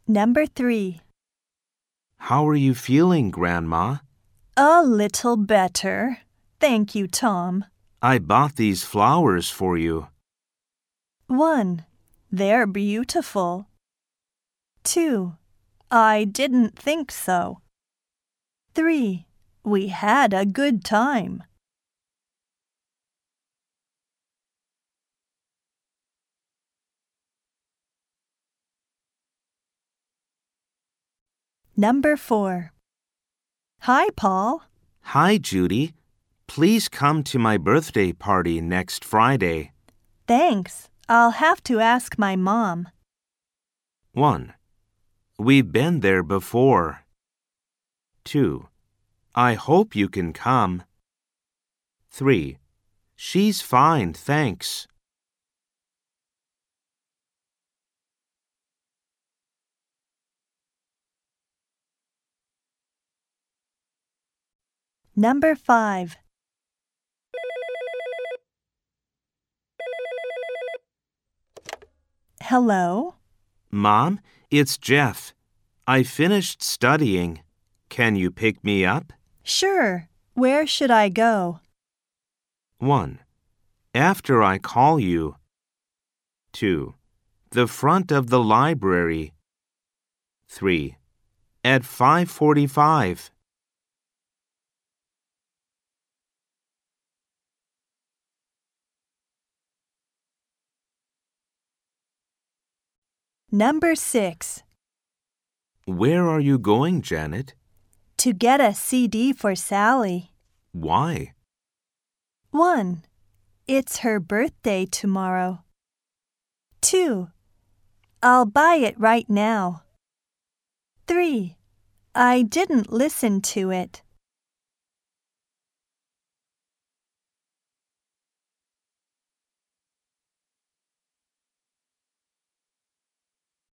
Number 3. How are you feeling, Grandma? A little better. Thank you, Tom. I bought these flowers for you. 1. They're beautiful. 2. I didn't think so. 3. We had a good time. Number 4. Hi, Paul. Hi, Judy. Please come to my birthday party next Friday. Thanks. I'll have to ask my mom. 1. We've been there before. 2. I hope you can come. 3. She's fine, thanks. Number 5. Hello? Mom, it's Jeff. I finished studying. Can you pick me up? Sure. Where should I go? 1. After I call you. 2. The front of the library. 3. At 5:45. Number 6. Where are you going, Janet? To get a CD for Sally. Why? 1. It's her birthday tomorrow. 2. I'll buy it right now. 3. I didn't listen to it.